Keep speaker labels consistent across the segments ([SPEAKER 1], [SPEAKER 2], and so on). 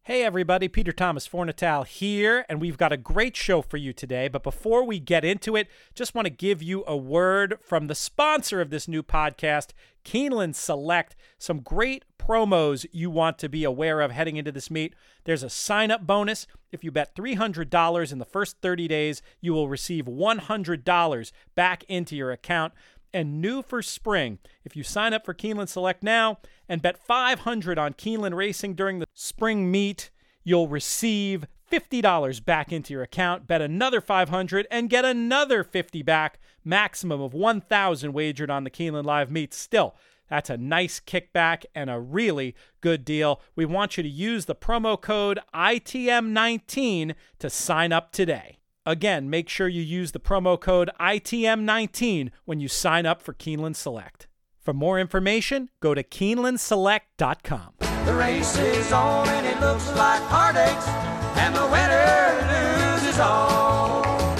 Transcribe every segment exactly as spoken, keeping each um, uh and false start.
[SPEAKER 1] Hey everybody, Peter Thomas Fornatal here, and we've got a great show for you today. But before we get into it, just want to give you a word from the sponsor of this new podcast, Keeneland Select. Some great promos you want to be aware of heading into this meet. There's a sign-up bonus. If you bet three hundred dollars in the first thirty days, you will receive one hundred dollars back into your account. And new for spring, if you sign up for Keeneland Select now and bet five hundred dollars on Keeneland Racing during the spring meet, you'll receive fifty dollars back into your account, bet another five hundred dollars, and get another fifty dollars back, maximum of one thousand dollars wagered on the Keeneland Live meet. Still, that's a nice kickback and a really good deal. We want you to use the promo code I T M nineteen to sign up today. Again, make sure you use the promo code I T M nineteen when you sign up for Keeneland Select. For more information, go to Keeneland Select dot com.
[SPEAKER 2] The race is on and it looks like heartaches, and the winner loses all.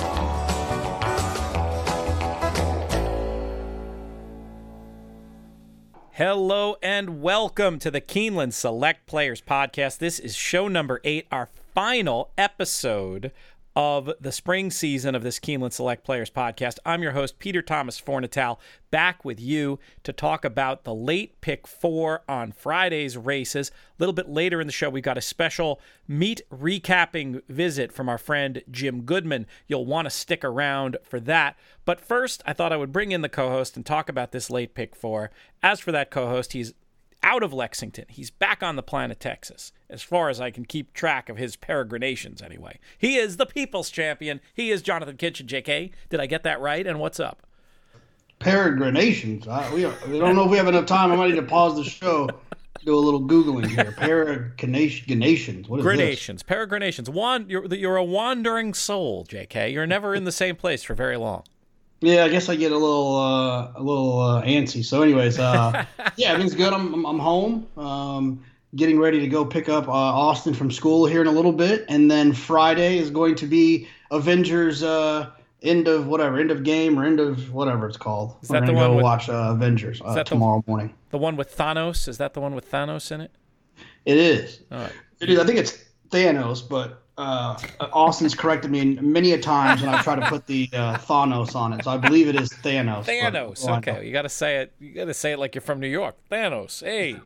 [SPEAKER 1] Hello and welcome to the Keeneland Select Players Podcast. This is show number eight, our final episode of the spring season of this Keeneland Select Players Podcast. I'm your host, Peter Thomas Fornatal, back with you to talk about the late pick four on Friday's races. A little bit later in the show, we've got a special meet recapping visit from our friend Jim Goodman. You'll want to stick around for that. But first, I thought I would bring in the co-host and talk about this late pick four. As for that co-host, he's out of Lexington. He's back on the planet Texas, as far as I can keep track of his peregrinations anyway. He is the People's Champion. He is Jonathan Kitchen. J K, did I get that right? And what's up?
[SPEAKER 3] Peregrinations. I, we, we don't know if we have enough time. I might need to pause the show, do a little Googling here. Peregrinations. What is
[SPEAKER 1] Grinations.
[SPEAKER 3] this?
[SPEAKER 1] Peregrinations. Wan- you're, you're a wandering soul, J K. You're never in the same place for very long.
[SPEAKER 3] Yeah, I guess I get a little uh, a little uh, antsy. So anyways, uh, yeah, everything's good. I'm, I'm, I'm home. Um, getting ready to go pick up uh, Austin from school here in a little bit. And then Friday is going to be Avengers uh, end of whatever, end of game or end of whatever it's called.
[SPEAKER 1] Is
[SPEAKER 3] We're
[SPEAKER 1] that the
[SPEAKER 3] going to
[SPEAKER 1] one
[SPEAKER 3] go
[SPEAKER 1] with,
[SPEAKER 3] watch uh, Avengers uh,
[SPEAKER 1] that
[SPEAKER 3] tomorrow
[SPEAKER 1] the,
[SPEAKER 3] morning.
[SPEAKER 1] The one with Thanos? Is that the one with Thanos in it?
[SPEAKER 3] It is.
[SPEAKER 1] All right.
[SPEAKER 3] It is. I think it's Thanos, but uh, Austin's corrected me many a times when I try to put the uh, Thanos on it. So I believe it is Thanos.
[SPEAKER 1] Thanos.
[SPEAKER 3] But,
[SPEAKER 1] okay, you got to say it. You got to say it like you're from New York. Thanos. Hey.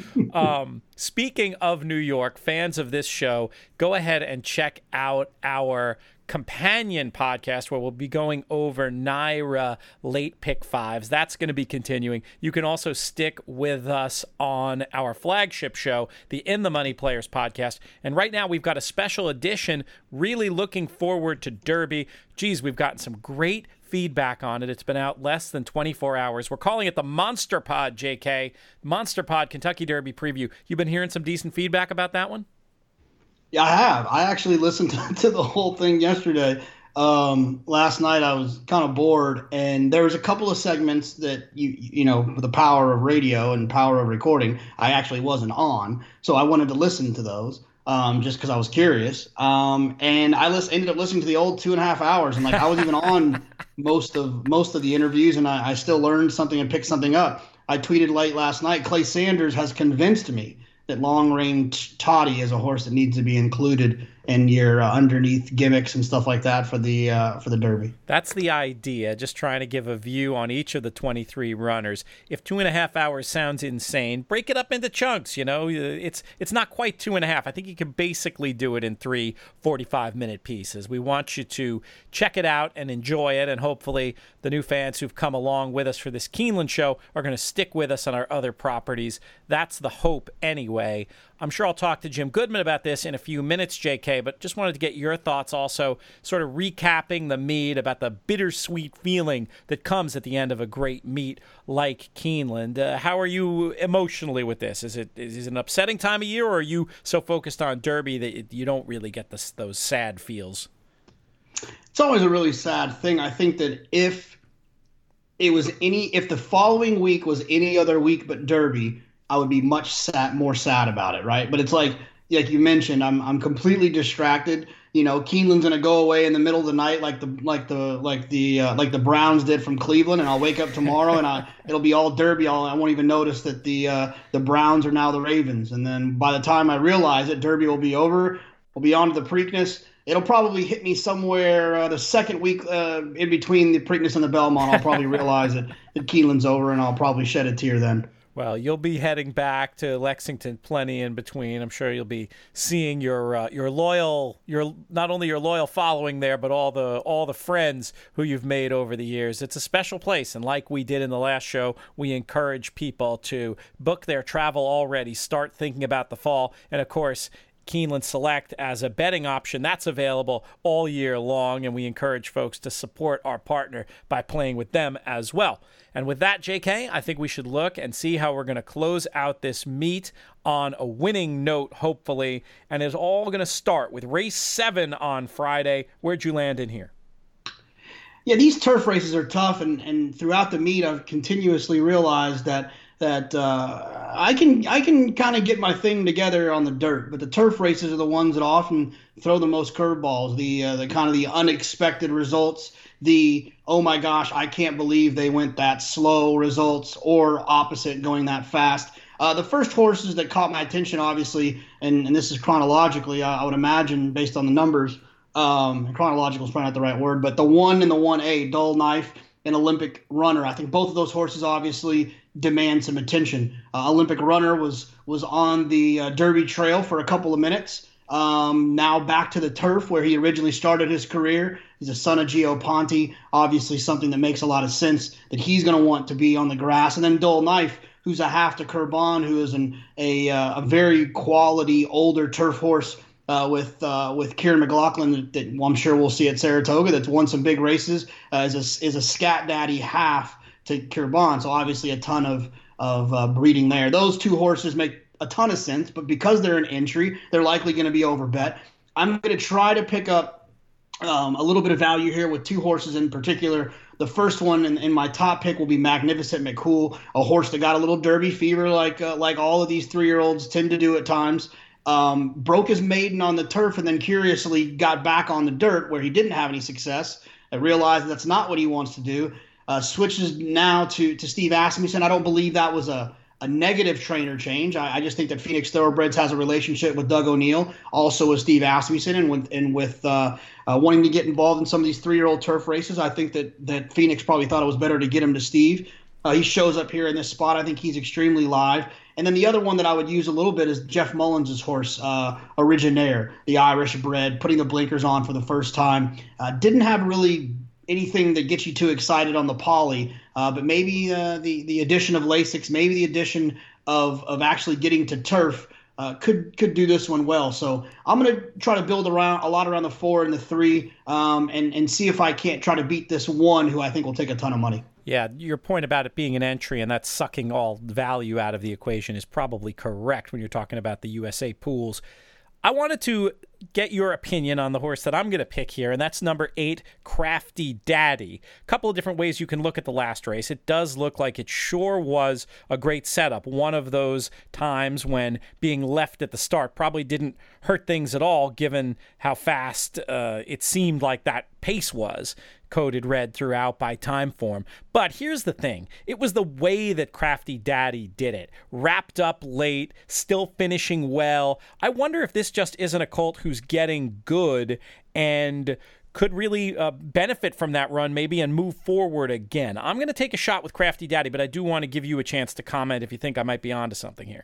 [SPEAKER 1] um, speaking of New York, fans of this show, go ahead and check out our companion podcast where we'll be going over NYRA late pick fives. That's going to be continuing. You can also stick with us on our flagship show, the In the Money Players podcast. And right now we've got a special edition, really looking forward to Derby. Geez, we've gotten some great feedback on it. It's been out less than twenty-four hours. We're calling it the Monster Pod, J K. Monster Pod Kentucky Derby preview. You've been hearing some decent feedback about that one?
[SPEAKER 3] Yeah, I have. I actually listened to, to the whole thing yesterday. Um, last night I was kind of bored, and there was a couple of segments that, you you know, the power of radio and power of recording, I actually wasn't on. So I wanted to listen to those um, just because I was curious. Um, and I lis- ended up listening to the old two and a half hours, and like I was even on most of most of the interviews, and I, I still learned something and picked something up. I tweeted late last night, Clay Sanders has convinced me that Long Range Toddy is a horse that needs to be included in your uh, underneath gimmicks and stuff like that for the uh, for the Derby.
[SPEAKER 1] That's the idea, just trying to give a view on each of the twenty-three runners. If two and a half hours sounds insane, break it up into chunks, you know. It's it's not quite two and a half. I think you can basically do it in three forty-five-minute pieces. We want you to check it out and enjoy it, and hopefully the new fans who've come along with us for this Keeneland show are going to stick with us on our other properties. That's the hope anyway. I'm sure I'll talk to Jim Goodman about this in a few minutes, J K, but just wanted to get your thoughts also, sort of recapping the meet, about the bittersweet feeling that comes at the end of a great meet like Keeneland. Uh, how are you emotionally with this? Is it is it an upsetting time of year, or are you so focused on Derby that you don't really get this, those sad feels?
[SPEAKER 3] It's always a really sad thing. I think that if it was any, if the following week was any other week but Derby, I would be much sad, more sad about it, right? But it's like like you mentioned, I'm I'm completely distracted. You know, Keeneland's gonna go away in the middle of the night, like the like the like the uh, like the Browns did from Cleveland, and I'll wake up tomorrow and I it'll be all Derby. I'll, I won't even notice that the uh, the Browns are now the Ravens, and then by the time I realize it, Derby will be over. We'll be on to the Preakness. It'll probably hit me somewhere uh, the second week uh, in between the Preakness and the Belmont. I'll probably realize that, that Keeneland's over, and I'll probably shed a tear then.
[SPEAKER 1] Well, you'll be heading back to Lexington plenty in between. I'm sure you'll be seeing your uh, your loyal, your not only your loyal following there, but all the all the friends who you've made over the years. It's a special place, and like we did in the last show, we encourage people to book their travel already, start thinking about the fall, and of course, Keeneland Select as a betting option. That's available all year long, and we encourage folks to support our partner by playing with them as well. And with that, J K, I think we should look and see how we're going to close out this meet on a winning note, hopefully. And it's all going to start with race seven on Friday. Where'd you land in here?
[SPEAKER 3] Yeah, these turf races are tough, and, and throughout the meet, I've continuously realized that that uh, I can I can kind of get my thing together on the dirt, but the turf races are the ones that often throw the most curveballs, the uh, the kind of the unexpected results, the oh my gosh, I can't believe they went that slow results, or opposite, going that fast. Uh, the first horses that caught my attention, obviously, and, and this is chronologically, I, I would imagine based on the numbers, um, chronological is probably not the right word, but the one and the one A, Dull Knife and Olympic Runner. I think both of those horses obviously demand some attention. Uh, Olympic Runner was was on the uh, Derby trail for a couple of minutes. Um, now back to the turf where he originally started his career. He's a son of Gio Ponte, obviously something that makes a lot of sense that he's going to want to be on the grass. And then Dull Knife, who's a half to Curbon, who is an, a, uh, a very quality older turf horse uh, with uh, with Kieran McLaughlin that, that I'm sure we'll see at Saratoga, that's won some big races, uh, is, a, is a scat daddy half to Curbon. So obviously a ton of, of uh, breeding there. Those two horses make a ton of sense, but because they're an entry, they're likely going to be overbet. I'm going to try to pick up um, a little bit of value here with two horses in particular. The first one in, in my top pick will be Magnificent McCool, a horse that got a little Derby fever like uh, like all of these three-year-olds tend to do at times. Um, broke his maiden on the turf and then curiously got back on the dirt where he didn't have any success. I realized that's not what he wants to do. Uh, switches now to, to Steve Asmussen. I don't believe that was a a negative trainer change. I, I just think that Phoenix Thoroughbreds has a relationship with Doug O'Neill, also with Steve Asmussen, and with and with uh, uh, wanting to get involved in some of these three-year-old turf races. I think that that Phoenix probably thought it was better to get him to Steve. Uh, he shows up here in this spot. I think he's extremely live. And then the other one that I would use a little bit is Jeff Mullins' horse, uh, Originaire, the Irish bred, putting the blinkers on for the first time. Uh, didn't have really anything that gets you too excited on the poly, uh, but maybe uh, the the addition of Lasix, maybe the addition of of actually getting to turf uh, could could do this one well. So I'm going to try to build around a lot around the four and the three, um, and and see if I can't try to beat this one, who I think will take a ton of money.
[SPEAKER 1] Yeah, your point about it being an entry and that's sucking all value out of the equation is probably correct when you're talking about the U S A pools. I wanted to get your opinion on the horse that I'm going to pick here, and that's number eight, Crafty Daddy. A couple of different ways you can look at the last race. It does look like it sure was a great setup. One of those times when being left at the start probably didn't hurt things at all, given how fast uh, it seemed like that pace was. Coded red throughout by time form. But here's the thing. It was the way that Crafty Daddy did it. Wrapped up late, still finishing well. I wonder if this just isn't a colt who's getting good and could really uh, benefit from that run maybe and move forward again. I'm going to take a shot with Crafty Daddy, but I do want to give you a chance to comment if you think I might be onto something here.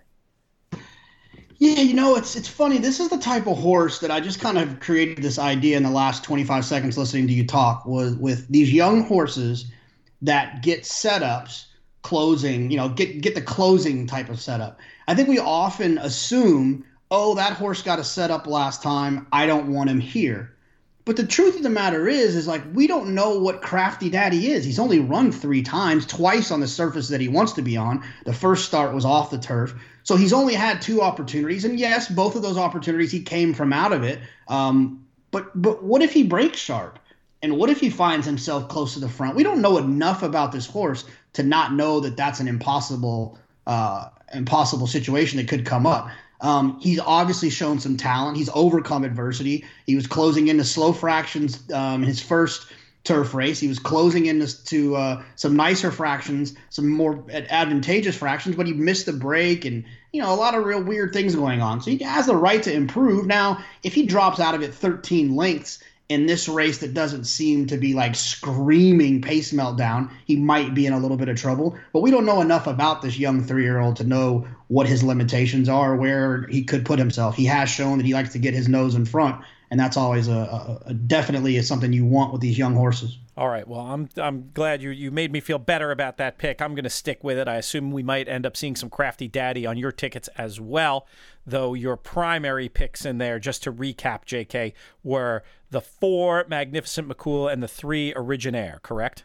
[SPEAKER 3] Yeah, you know, it's it's funny. This is the type of horse that I just kind of created this idea in the last twenty-five seconds listening to you talk, was with these young horses that get setups, closing, you know, get get the closing type of setup. I think we often assume, oh, that horse got a setup last time, I don't want him here. But the truth of the matter is, is like, we don't know what Crafty Daddy is. He's only run three times, twice on the surface that he wants to be on. The first start was off the turf. So he's only had two opportunities. And yes, both of those opportunities, he came from out of it. Um, but but what if he breaks sharp? And what if he finds himself close to the front? We don't know enough about this horse to not know that that's an impossible uh, impossible situation that could come up. Um, he's obviously shown some talent. He's overcome adversity. He was closing into slow fractions um, his first turf race. He was closing into to, uh, some nicer fractions, some more advantageous fractions, but he missed the break and, you know, a lot of real weird things going on. So he has the right to improve. Now, if he drops out of it thirteen lengths in this race that doesn't seem to be like screaming pace meltdown, he might be in a little bit of trouble. But we don't know enough about this young three-year-old to know what his limitations are, where he could put himself. He has shown that he likes to get his nose in front, and that's always a, a, a definitely is something you want with these young horses.
[SPEAKER 1] All right. Well, I'm I'm glad you you made me feel better about that pick. I'm going to stick with it. I assume we might end up seeing some Crafty Daddy on your tickets as well, though your primary picks in there, just to recap, J K, were the four Magnificent McCool and the three Originaire, correct?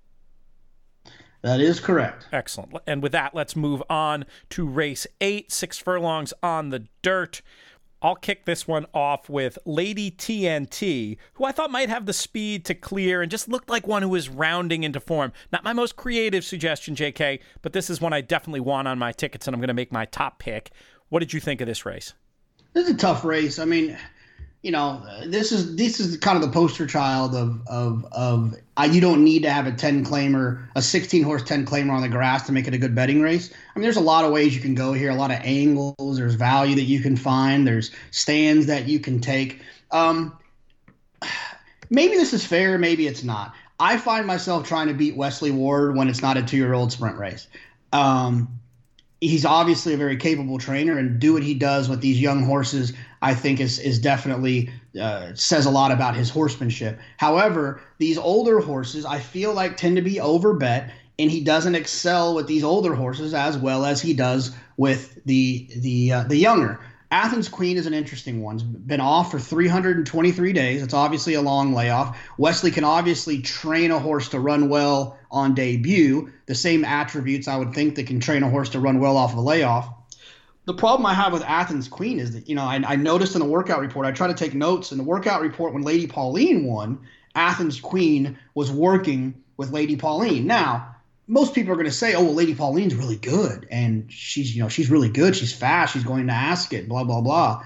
[SPEAKER 3] That is correct.
[SPEAKER 1] Excellent. And with that, let's move on to race eight, six furlongs on the dirt. I'll kick this one off with Lady T N T, who I thought might have the speed to clear and just looked like one who was rounding into form. Not my most creative suggestion, J K, but this is one I definitely want on my tickets, and I'm going to make my top pick. What did you think of this race?
[SPEAKER 3] This is a tough race. I mean, you know, this is this is kind of the poster child of of of uh, you don't need to have a ten claimer, a sixteen horse ten claimer on the grass to make it a good betting race. I mean, there's a lot of ways you can go here, a lot of angles. There's value that you can find. There's stands that you can take. Um, maybe this is fair. Maybe it's not. I find myself trying to beat Wesley Ward when it's not a two-year-old sprint race. Um, He's obviously a very capable trainer, and do what he does with these young horses, I think is is definitely uh, says a lot about his horsemanship. However, these older horses, I feel like, tend to be overbet, and he doesn't excel with these older horses as well as he does with the the uh, the younger. Athens Queen is an interesting one. It's been off for three hundred twenty-three days. It's obviously a long layoff. Wesley can obviously train a horse to run well on debut, the same attributes I would think that can train a horse to run well off of a layoff. The problem I have with Athens Queen is that, you know, I, I noticed in the workout report, I try to take notes in the workout report when Lady Pauline won, Athens Queen was working with Lady Pauline. Now, most people are going to say, oh, well, Lady Pauline's really good, and she's, you know, she's really good. She's fast. She's going to Ascot, blah, blah, blah.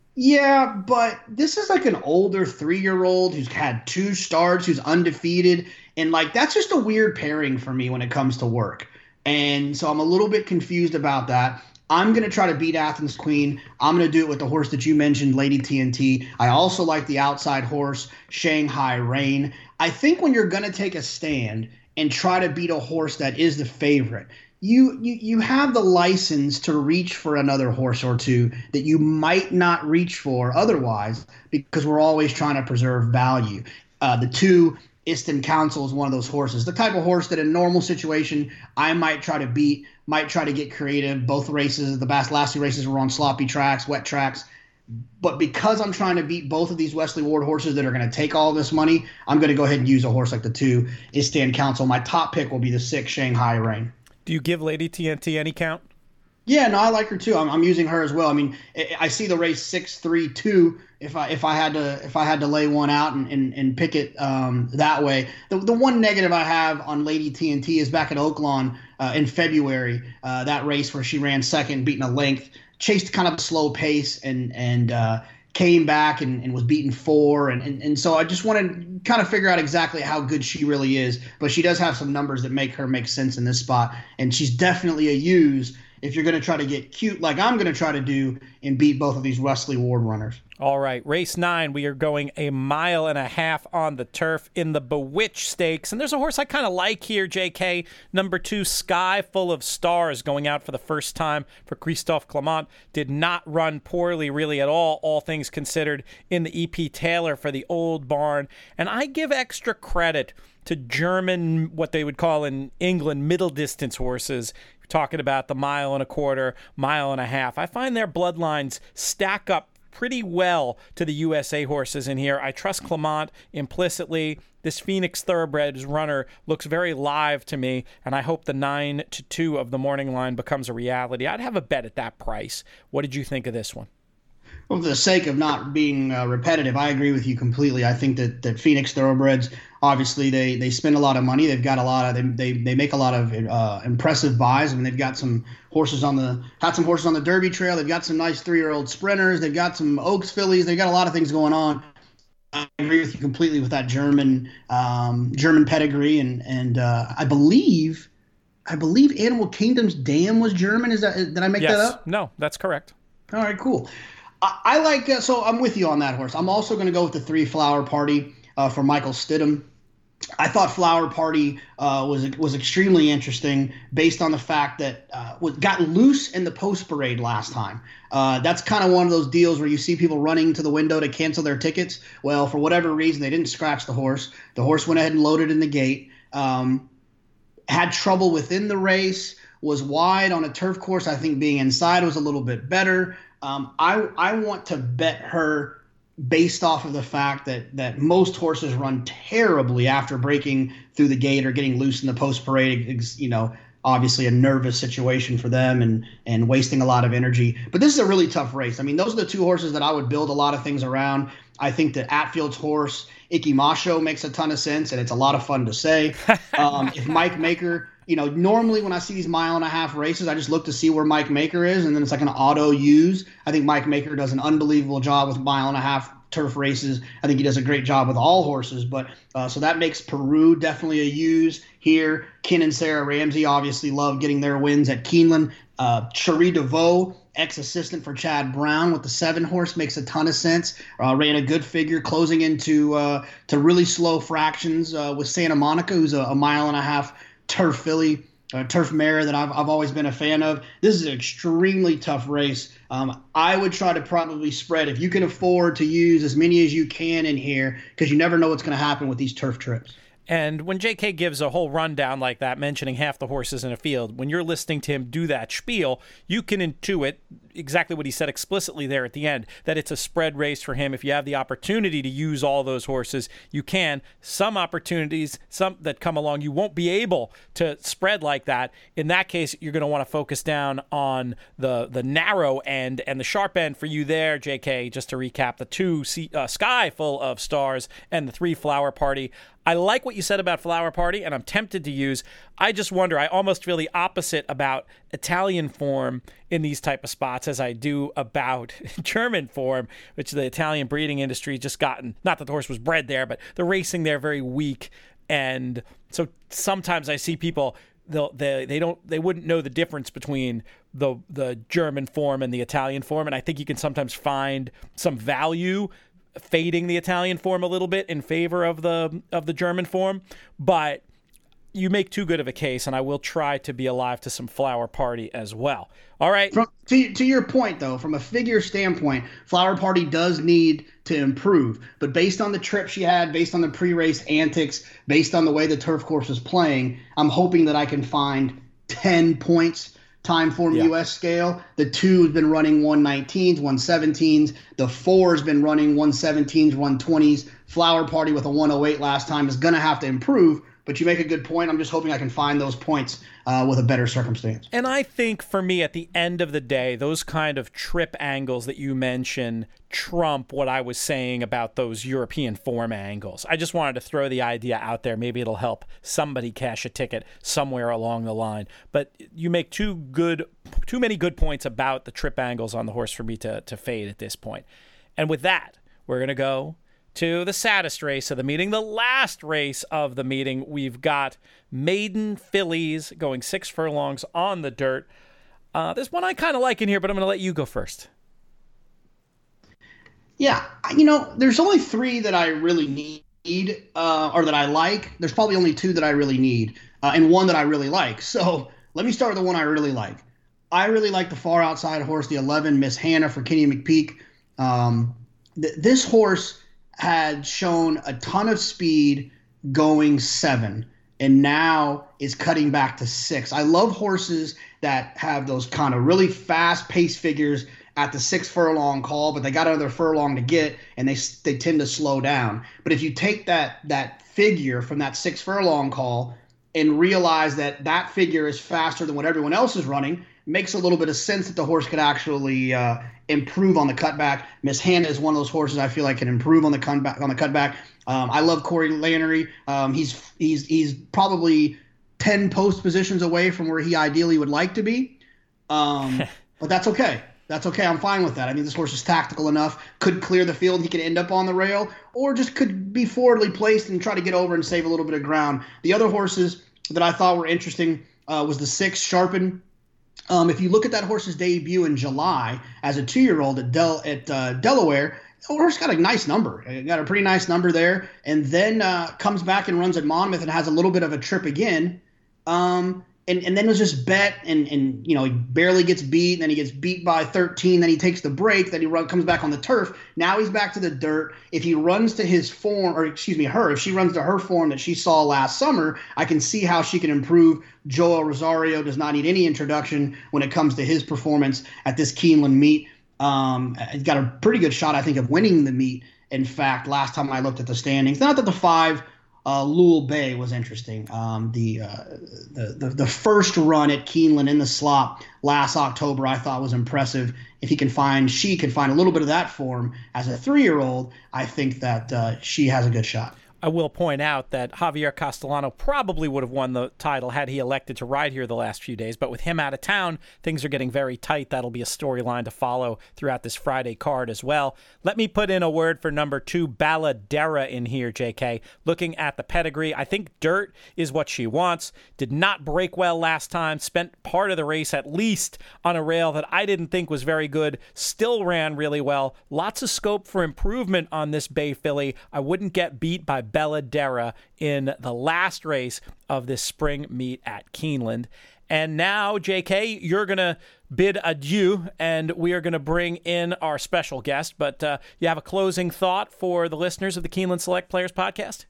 [SPEAKER 3] Yeah, but this is like an older three-year-old who's had two starts, who's undefeated, and, like, that's just a weird pairing for me when it comes to work. And so I'm a little bit confused about that. I'm going to try to beat Athens Queen. I'm going to do it with the horse that you mentioned, Lady T N T. I also like the outside horse, Shanghai Rain. I think when you're going to take a stand and try to beat a horse that is the favorite, you, you you have the license to reach for another horse or two that you might not reach for otherwise, because we're always trying to preserve value. Uh, the two, Easton Council, is one of those horses, the type of horse that in normal situation I might try to beat, might try to get creative. Both races, the last, last two races were on sloppy tracks, wet tracks. But because I'm trying to beat both of these Wesley Ward horses that are going to take all this money, I'm going to go ahead and use a horse like the two, Easton Council. My top pick will be the six, Shanghai Rain.
[SPEAKER 1] Do you give Lady T N T any count?
[SPEAKER 3] Yeah, no, I like her too. I'm, I'm using her as well. I mean, I see the race six, three, two. If I if I had to if I had to lay one out and, and, and pick it um, that way, the the one negative I have on Lady T N T is back at Oaklawn uh, in February, uh, that race where she ran second, beating a length, chased kind of a slow pace, and and uh, came back and, and was beaten four, and, and and so I just want to kind of figure out exactly how good she really is. But she does have some numbers that make her make sense in this spot, and she's definitely a use if you're going to try to get cute like I'm going to try to do and beat both of these Wesley Ward runners.
[SPEAKER 1] All right, race nine, we are going a mile and a half on the turf in the Bewitch Stakes. And there's a horse I kind of like here, J K. Number two, Sky Full of Stars, going out for the first time for Christophe Clement. Did not run poorly really at all, all things considered, in the E P Taylor for the Old Barn. And I give extra credit to German, what they would call in England, middle distance horses. Talking about the mile and a quarter, mile and a half. I find their bloodlines stack up pretty well to the U S A horses in here. I trust Clement implicitly. This Phoenix Thoroughbreds runner looks very live to me, and I hope the nine to two of the morning line becomes a reality. I'd have a bet at that price. What did you think of this one?
[SPEAKER 3] Well, for the sake of not being uh, repetitive, I agree with you completely. I think that, that Phoenix Thoroughbreds, obviously, they they spend a lot of money. They've got a lot of they they, they make a lot of uh, impressive buys. I mean, they've got some horses on the had some horses on the Derby Trail. They've got some nice three-year-old sprinters. They've got some Oaks fillies. They've got a lot of things going on. I agree with you completely with that German um, German pedigree, and and uh, I believe I believe Animal Kingdom's dam was German. Is that did I make
[SPEAKER 1] yes.
[SPEAKER 3] that up?
[SPEAKER 1] No, that's correct.
[SPEAKER 3] All right, cool. I, I like uh, so I'm with you on that horse. I'm also going to go with the three Flower Party uh, for Michael Stidham. I thought Flower Party uh, was was extremely interesting based on the fact that uh, was, got loose in the post parade last time. Uh, that's kind of one of those deals where you see people running to the window to cancel their tickets. Well, for whatever reason, they didn't scratch the horse. The horse went ahead and loaded in the gate. Um, had trouble within the race. Was wide on a turf course. I think being inside was a little bit better. Um, I I want to bet her based off of the fact that that most horses run terribly after breaking through the gate or getting loose in the post parade. You know, obviously a nervous situation for them and and wasting a lot of energy. But this is a really tough race. I mean, those are the two horses that I would build a lot of things around. I think that Atfield's horse Iki Macho makes a ton of sense, and it's a lot of fun to say. Um, if Mike Maker. You know, normally when I see these mile and a half races, I just look to see where Mike Maker is, and then it's like an auto use. I think Mike Maker does an unbelievable job with mile and a half turf races. I think he does a great job with all horses. But uh, so that makes Peru definitely a use here. Ken and Sarah Ramsey obviously love getting their wins at Keeneland. Uh, Cherie DeVoe, ex-assistant for Chad Brown with the seven horse, makes a ton of sense. Uh, ran a good figure, closing into uh, to really slow fractions uh, with Santa Monica, who's a, a mile and a half turf filly, uh, turf mare that I've, I've always been a fan of. This is an extremely tough race. Um, I would try to probably spread if you can afford to use as many as you can in here, because you never know what's going to happen with these turf trips.
[SPEAKER 1] And when J K gives a whole rundown like that, mentioning half the horses in a field, when you're listening to him do that spiel, you can intuit exactly what he said explicitly there at the end, that it's a spread race for him. If you have the opportunity to use all those horses, you can. Some opportunities, some that come along, you won't be able to spread like that. In that case, you're going to want to focus down on the the narrow end and the sharp end for you there, J K, just to recap, the two uh, Sky Full of Stars and the three Flower Party. I like what you said about Flower Party, and I'm tempted to use. I just wonder, I almost feel the opposite about Italian form in these type of spots as I do about German form, which the Italian breeding industry just gotten, not that the horse was bred there, but the racing there very weak. And so sometimes I see people, they'll, they they don't they wouldn't know the difference between the the German form and the Italian form, and I think you can sometimes find some value fading the Italian form a little bit in favor of the of the German form, but you make too good of a case, and I will try to be alive to some Flower Party as well. All right.
[SPEAKER 3] From, to, to your point, though, from a figure standpoint, Flower Party does need to improve. But based on the trip she had, based on the pre-race antics, based on the way the turf course is playing, I'm hoping that I can find ten points time form yeah. U S scale. The two has been running one nineteens, one seventeens. The four has been running one seventeens, one twenties. Flower Party with a one oh eight last time is going to have to improve. But you make a good point. I'm just hoping I can find those points uh, with a better circumstance.
[SPEAKER 1] And I think for me, at the end of the day, those kind of trip angles that you mention trump what I was saying about those European form angles. I just wanted to throw the idea out there. Maybe it'll help somebody cash a ticket somewhere along the line. But you make too good, too many good points about the trip angles on the horse for me to, to fade at this point. And with that, we're going to go to the saddest race of the meeting, the last race of the meeting. We've got maiden fillies going six furlongs on the dirt. Uh, there's one I kind of like in here, but I'm going to let you go first.
[SPEAKER 3] Yeah, you know, there's only three that I really need, uh, or that I like. There's probably only two that I really need, uh, and one that I really like. So let me start with the one I really like. I really like the far outside horse, the eleven, Miss Hannah for Kenny McPeak. Um, th- this horse had shown a ton of speed going seven, and now is cutting back to six. I love horses that have those kind of really fast pace figures at the six furlong call, but they got another furlong to get, and they they tend to slow down. But if you take that that figure from that six furlong call and realize that that figure is faster than what everyone else is running, makes a little bit of sense that the horse could actually uh, improve on the cutback. Miss Hannah is one of those horses I feel like can improve on the cutback. On the cutback, um, I love Corey Lanery. Um, he's he's he's probably ten post positions away from where he ideally would like to be, um, but that's okay. That's okay. I'm fine with that. I mean, this horse is tactical enough. Could clear the field. He could end up on the rail, or just could be forwardly placed and try to get over and save a little bit of ground. The other horses that I thought were interesting uh, was the six Sharpen. Um, if you look at that horse's debut in July as a two-year-old at Del at uh, Delaware, the horse got a nice number. It got a pretty nice number there, and then uh, comes back and runs at Monmouth and has a little bit of a trip again. Um, And, and then was just bet, and, and you know, he barely gets beat, and then he gets beat by thirteen, then he takes the break, then he run, comes back on the turf. Now he's back to the dirt. If he runs to his form, or excuse me, her, if she runs to her form that she saw last summer, I can see how she can improve. Joel Rosario does not need any introduction when it comes to his performance at this Keeneland meet. Um, he's got a pretty good shot, I think, of winning the meet. In fact, last time I looked at the standings, not that the five – Uh, Lul Bay was interesting. Um, the, uh, the the the first run at Keeneland in the slop last October I thought was impressive. If he can find, she can find a little bit of that form as a three-year-old, I think that uh, she has a good shot.
[SPEAKER 1] I will point out that Javier Castellano probably would have won the title had he elected to ride here the last few days, but with him out of town, things are getting very tight. That'll be a storyline to follow throughout this Friday card as well. Let me put in a word for number two, Balladera, in here, J K. Looking at the pedigree, I think dirt is what she wants. Did not break well last time, spent part of the race at least on a rail that I didn't think was very good, still ran really well. Lots of scope for improvement on this Bay filly. I wouldn't get beat by Balladera in the last race of this spring meet at Keeneland. And now, J K, you're going to bid adieu, and we are going to bring in our special guest. But uh, you have a closing thought for the listeners of the Keeneland Select Players podcast?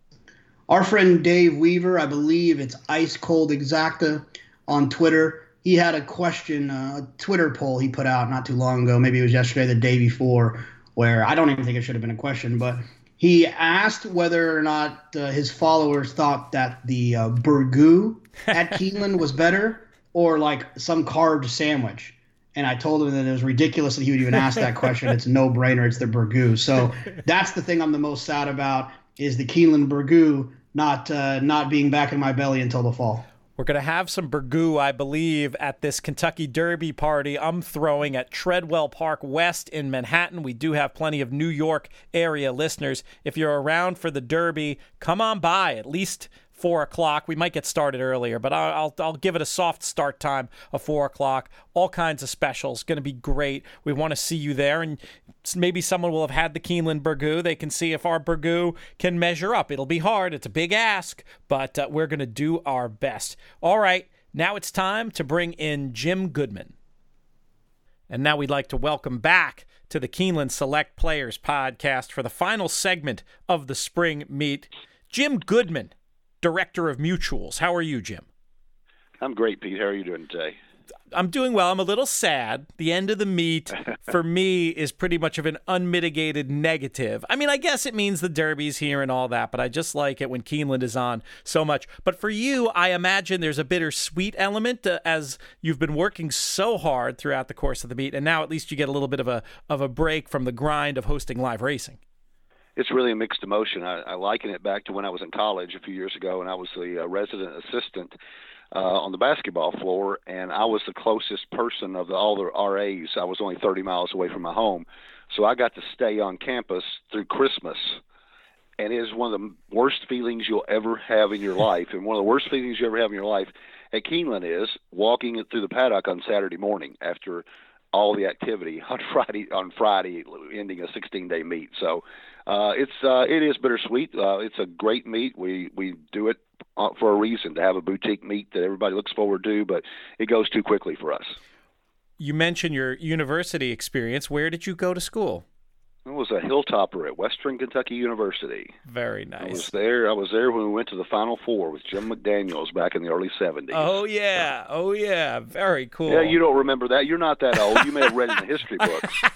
[SPEAKER 3] Our friend Dave Weaver, I believe it's Ice Cold Exacta on Twitter. He had a question, uh, a Twitter poll he put out not too long ago. Maybe it was yesterday, the day before, where I don't even think it should have been a question, but he asked whether or not uh, his followers thought that the uh, burgoo at Keeneland was better, or like some carved sandwich. And I told him that it was ridiculous that he would even ask that question. It's a no-brainer. It's the burgoo. So that's the thing I'm the most sad about, is the Keeneland burgoo not uh, not being back in my belly until the fall.
[SPEAKER 1] We're going to have some burgoo, I believe, at this Kentucky Derby party I'm throwing at Treadwell Park West in Manhattan. We do have plenty of New York area listeners. If you're around for the Derby, come on by at least four o'clock. We might get started earlier, but I'll, I'll I'll give it a soft start time of four o'clock. All kinds of specials. Going to be great. We want to see you there, and maybe someone will have had the Keeneland burgoo. They can see if our burgoo can measure up. It'll be hard. It's a big ask, but uh, we're going to do our best. All right, now it's time to bring in Jim Goodman. And now we'd like to welcome back to the Keeneland Select Players podcast for the final segment of the spring meet, Jim Goodman, Director of Mutuals. How are you, Jim?
[SPEAKER 4] I'm great, Pete. How are you doing today?
[SPEAKER 1] I'm doing well. I'm a little sad. The end of the meet, for me, is pretty much of an unmitigated negative. I mean, I guess it means the Derby's here and all that, but I just like it when Keeneland is on so much. But for you, I imagine there's a bittersweet element uh, as you've been working so hard throughout the course of the meet, and now at least you get a little bit of a of a break from the grind of hosting live racing.
[SPEAKER 4] It's really a mixed emotion. I, I liken it back to when I was in college a few years ago, and I was the uh, resident assistant uh, on the basketball floor, and I was the closest person of the, all the R As. I was only thirty miles away from my home, so I got to stay on campus through Christmas, and it is one of the worst feelings you'll ever have in your life, and one of the worst feelings you ever have in your life at Keeneland is walking through the paddock on Saturday morning after all the activity on Friday, on Friday ending a sixteen-day meet. So uh, it's uh, it is bittersweet. Uh, it's a great meet. We we do it for a reason, to have a boutique meet that everybody looks forward to, but it goes too quickly for us.
[SPEAKER 1] You mentioned your university experience. Where did you go to school?
[SPEAKER 4] I was a hilltopper at Western Kentucky University.
[SPEAKER 1] Very nice.
[SPEAKER 4] I was there. I was there when we went to the Final Four with Jim McDaniels back in the early seventies.
[SPEAKER 1] Oh yeah, oh yeah, very cool.
[SPEAKER 4] Yeah, you don't remember that. You're not that old. You may have read in the history books.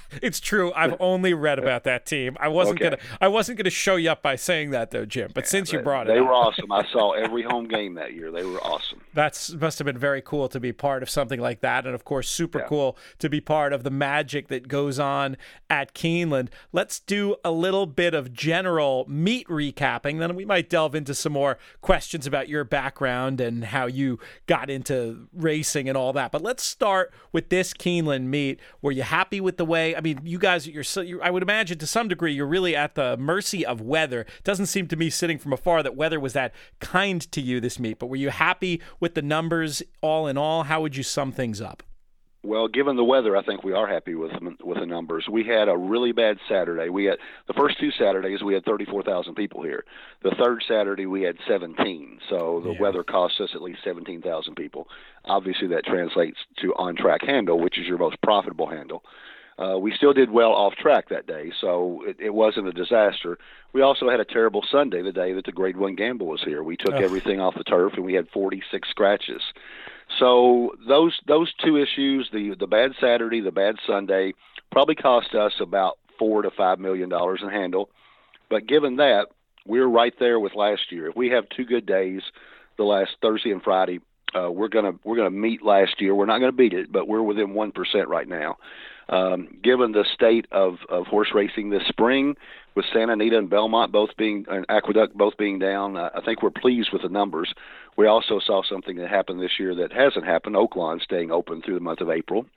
[SPEAKER 1] It's true. I've only read about that team. I wasn't
[SPEAKER 4] Okay.
[SPEAKER 1] gonna. I wasn't gonna show you up by saying that though, Jim. But since you brought it,
[SPEAKER 4] They
[SPEAKER 1] up,
[SPEAKER 4] were awesome. I saw every home game that year. They were awesome.
[SPEAKER 1] That's must have been very cool to be part of something like that, and of course, super
[SPEAKER 4] Yeah.
[SPEAKER 1] cool to be part of the magic that goes on at Keeneland. Let's do a little bit of general meet recapping, then we might delve into some more questions about your background and how you got into racing and all that. But let's start with this Keeneland meet. Were you happy with the way? I mean, you guys, you're, so, you're I would imagine to some degree you're really at the mercy of weather. It doesn't seem to me sitting from afar that weather was that kind to you this meet. But were you happy with the numbers all in all? How would you sum things up?
[SPEAKER 4] Well, given the weather, I think we are happy with them, with the numbers. We had a really bad Saturday. We had the first two Saturdays we had thirty-four thousand people here. The third Saturday we had seventeen. So the
[SPEAKER 1] Yeah.
[SPEAKER 4] weather cost us at least seventeen thousand people. Obviously, that translates to on-track handle, which is your most profitable handle. Uh, we still did well off track that day, so it, it wasn't a disaster. We also had a terrible Sunday, the day that the Grade One Gamble was here. We took
[SPEAKER 1] Ugh.
[SPEAKER 4] everything off the turf, and we had forty-six scratches. So those those two issues, the the bad Saturday, the bad Sunday, probably cost us about four to five million dollars in handle. But given that, we're right there with last year. If we have two good days, the last Thursday and Friday, uh, we're gonna we're gonna meet last year. We're not gonna beat it, but we're within one percent right now. Um, given the state of, of horse racing this spring, with Santa Anita and Belmont both being, and Aqueduct both being down, uh, I think we're pleased with the numbers. We also saw something that happened this year that hasn't happened, Oaklawn staying open through the month of April.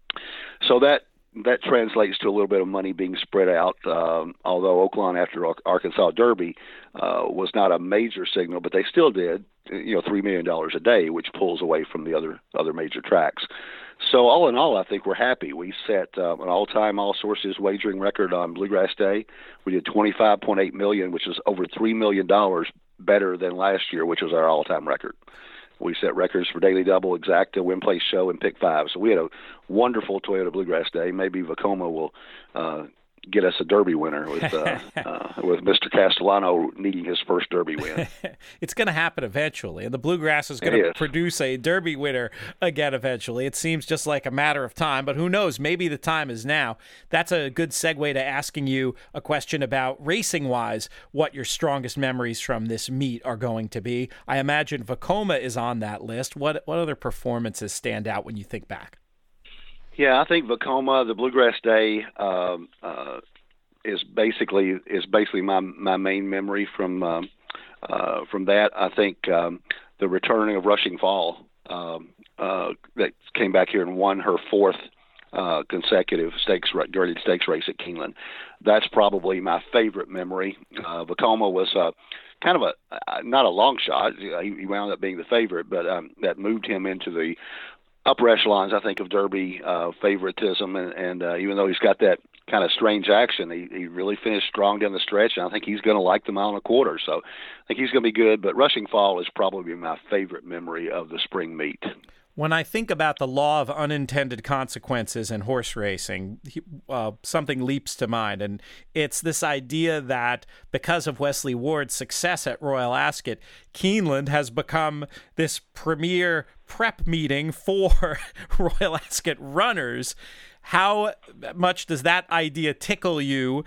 [SPEAKER 4] So that that translates to a little bit of money being spread out, um, although Oaklawn after Arkansas Derby uh, was not a major signal, but they still did, you know, three million dollars a day, which pulls away from the other other major tracks. So all in all, I think we're happy. We set uh, an all-time all sources wagering record on Bluegrass Day. We did twenty-five point eight million dollars, which is over three million dollars better than last year, which was our all-time record. We set records for Daily Double, Exacta, Win Place Show, and Pick Five. So we had a wonderful Toyota Bluegrass Day. Maybe Vekoma will uh, get us a Derby winner with uh, uh, with Mister Castellano needing his first Derby win.
[SPEAKER 1] It's going to happen eventually, and the Bluegrass is going
[SPEAKER 4] It
[SPEAKER 1] to
[SPEAKER 4] is.
[SPEAKER 1] produce a Derby winner again eventually. It seems just like a matter of time, but who knows? Maybe the time is now. That's a good segue to asking you a question about racing-wise, what your strongest memories from this meet are going to be. I imagine Vekoma is on that list. What what other performances stand out when you think back?
[SPEAKER 4] Yeah, I think Vekoma, the Bluegrass Day, um, uh, is basically is basically my my main memory from um, uh, from that. I think um, the returning of Rushing Fall um, uh, that came back here and won her fourth uh, consecutive stakes graded stakes race at Keeneland. That's probably my favorite memory. Uh, Vekoma was uh, kind of a uh, not a long shot. He, he wound up being the favorite, but um, that moved him into the upper echelons, I think, of Derby uh, favoritism, and, and uh, even though he's got that kind of strange action, he, he really finished strong down the stretch, and I think he's going to like the mile and a quarter, so I think he's going to be good, but Rushing Fall is probably my favorite memory of the spring meet.
[SPEAKER 1] When I think about the law of unintended consequences in horse racing, uh, something leaps to mind, and it's this idea that because of Wesley Ward's success at Royal Ascot, Keeneland has become this premier prep meeting for Royal Ascot runners. How much does that idea tickle you?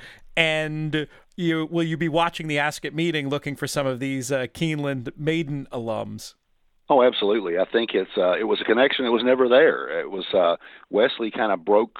[SPEAKER 1] And you will you be watching the Ascot meeting looking for some of these uh, Keeneland maiden alums?
[SPEAKER 4] Oh, absolutely. I think it's uh, it was a connection that was never there. It was uh, Wesley kind of broke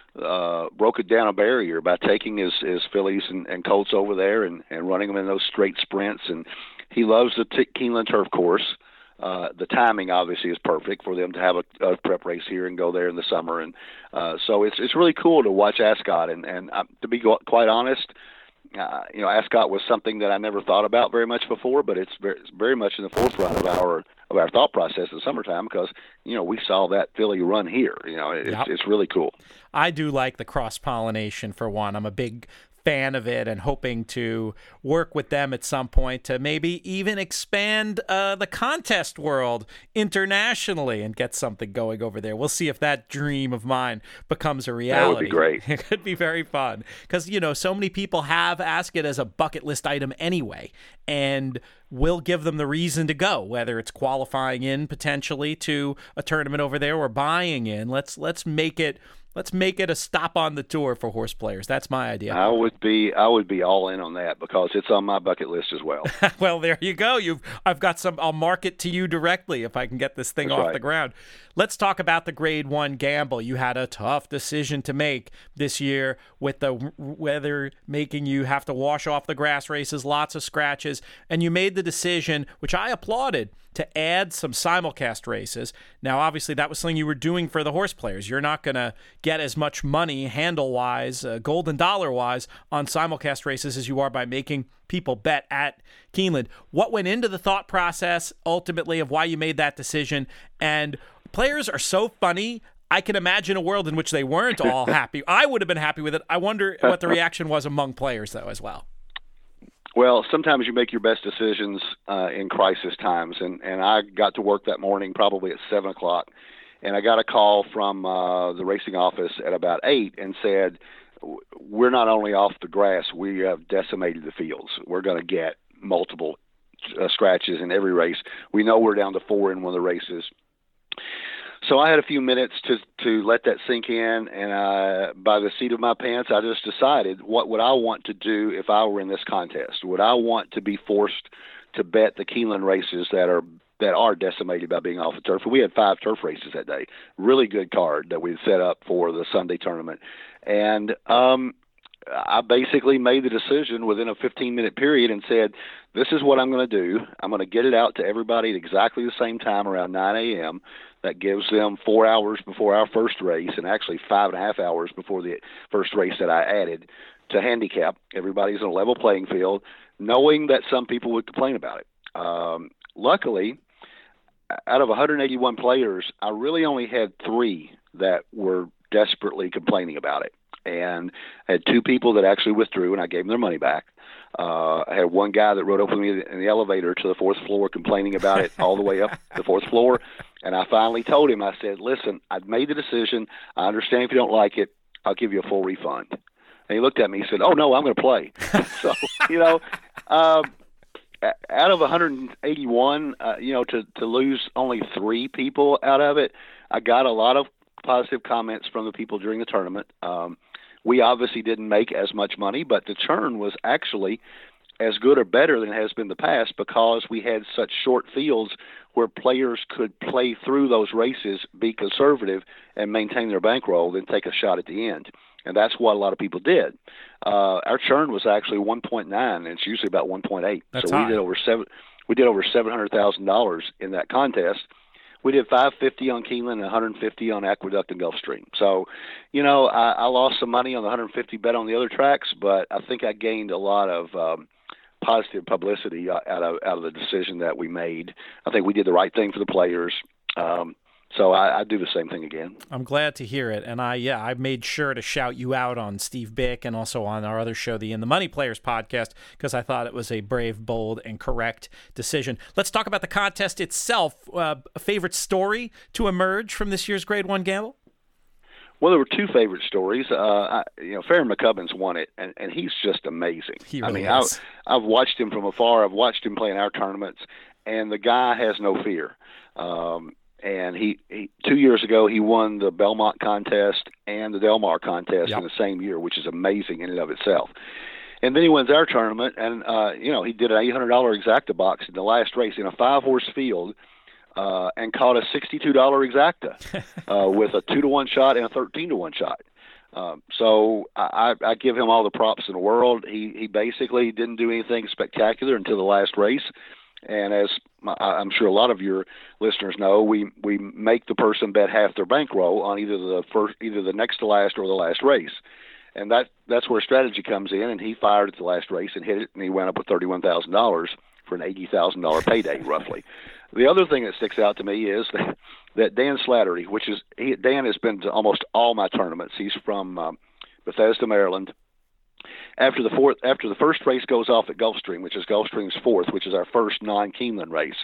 [SPEAKER 4] uh, broke it down a barrier by taking his, his fillies and, and colts over there and, and running them in those straight sprints. And he loves the t- Keeneland turf course. Uh, the timing obviously is perfect for them to have a, a prep race here and go there in the summer, and uh, so it's it's really cool to watch Ascot. And and uh, to be quite honest, uh, you know, Ascot was something that I never thought about very much before, but it's very, it's very much in the forefront of our of our thought process in the summertime because you know we saw that filly run here. You know, it's
[SPEAKER 1] Yep.
[SPEAKER 4] it's really cool.
[SPEAKER 1] I do like the cross pollination for one. I'm a big fan of it and hoping to work with them at some point to maybe even expand uh, the contest world internationally and get something going over there. We'll see if that dream of mine becomes a reality.
[SPEAKER 4] That would be great.
[SPEAKER 1] It could be very fun because, you know, so many people have Ascot as a bucket list item anyway, and we'll give them the reason to go, whether it's qualifying in potentially to a tournament over there or buying in. Let's let's make it let's make it a stop on the tour for horse players. That's my idea.
[SPEAKER 4] I would be I would be all in on that because it's on my bucket list as well.
[SPEAKER 1] Well, there you go. You've I've got some. I'll mark it to you directly if I can get this thing
[SPEAKER 4] That's
[SPEAKER 1] off
[SPEAKER 4] right.
[SPEAKER 1] the ground. Let's talk about the Grade One gamble. You had a tough decision to make this year with the weather making you have to wash off the grass races, lots of scratches, and you made the decision, which I applauded, to add some simulcast races. Now, obviously, that was something you were doing for the horse players. You're not going to get as much money handle-wise, uh, golden dollar-wise, on simulcast races as you are by making people bet at Keeneland. What went into the thought process, ultimately, of why you made that decision? And players are so funny. I can imagine a world in which they weren't all happy. I would have been happy with it. I wonder what the reaction was among players, though, as well.
[SPEAKER 4] Well, sometimes you make your best decisions uh, in crisis times, and, and I got to work that morning probably at seven o'clock, and I got a call from uh, the racing office at about eight and said, we're not only off the grass, we have decimated the fields. We're going to get multiple uh, scratches in every race. We know we're down to four in one of the races. So I had a few minutes to to let that sink in, and uh, by the seat of my pants, I just decided, what would I want to do if I were in this contest? Would I want to be forced to bet the Keeneland races that are that are decimated by being off the turf? We had five turf races that day, really good card that we set up for the Sunday tournament, and um, I basically made the decision within a fifteen-minute period and said, this is what I'm going to do. I'm going to get it out to everybody at exactly the same time, around nine a.m., That gives them four hours before our first race, and actually five and a half hours before the first race that I added to handicap. Everybody's on a level playing field, knowing that some people would complain about it. Um, luckily, out of one hundred eighty-one players, I really only had three that were desperately complaining about it. And I had two people that actually withdrew, and I gave them their money back. Uh, I had one guy that rode up with me in the elevator to the fourth floor complaining about it all the way up the fourth floor. And I finally told him, I said, listen, I've made the decision. I understand if you don't like it, I'll give you a full refund. And he looked at me and said, oh, no, I'm going to play. So, you know, um, out of one hundred eighty-one, uh, you know, to, to lose only three people out of it, I got a lot of positive comments from the people during the tournament. Um, we obviously didn't make as much money, but the churn was actually as good or better than it has been in the past because we had such short fields where players could play through those races, be conservative, and maintain their bankroll, then take a shot at the end. And that's what a lot of people did. Uh, our churn was actually one point nine, and it's usually about one point eight.
[SPEAKER 1] That's
[SPEAKER 4] so we
[SPEAKER 1] high.
[SPEAKER 4] did over seven. We did over seven hundred thousand dollars in that contest. We did five hundred fifty on Keeneland and one hundred fifty on Aqueduct and Gulfstream. So, you know, I, I lost some money on the one hundred fifty bet on the other tracks, but I think I gained a lot of um, positive publicity out of out of the decision that we made. I think we did the right thing for the players. Um, so I, I do the same thing again.
[SPEAKER 1] I'm glad to hear it. And I, yeah, I made sure to shout you out on Steve Bick and also on our other show, the In the Money Players podcast, because I thought it was a brave, bold, and correct decision. Let's talk about the contest itself. Uh, a favorite story to emerge from this year's Grade One Gamble?
[SPEAKER 4] Well, there were two favorite stories. Uh, I, you know, Farron McCubbins won it, and, and he's just amazing.
[SPEAKER 1] He really
[SPEAKER 4] I mean,
[SPEAKER 1] is.
[SPEAKER 4] I, I've watched him from afar. I've watched him play in our tournaments, and the guy has no fear. Um, and he, he two years ago, he won the Belmont contest and the Del Mar contest
[SPEAKER 1] Yep.
[SPEAKER 4] in the same year, which is amazing in and of itself. And then he wins our tournament, and, uh, you know, he did an eight hundred dollars exacta box in the last race in a five-horse field. Uh, and caught a sixty-two dollars exacta uh, with a two to one shot and a thirteen to one shot. Um, so I, I give him all the props in the world. He he basically didn't do anything spectacular until the last race. And as my, I'm sure a lot of your listeners know, we, we make the person bet half their bankroll on either the first, either the next to last or the last race. And that that's where strategy comes in. And he fired at the last race and hit it, and he went up with thirty-one thousand dollars for an eighty thousand dollars payday, roughly. The other thing that sticks out to me is that, that Dan Slattery, which is he, Dan has been to almost all my tournaments. He's from um, Bethesda, Maryland. After the fourth, after the first race goes off at Gulfstream, which is Gulfstream's fourth, which is our first non-Keeneland race,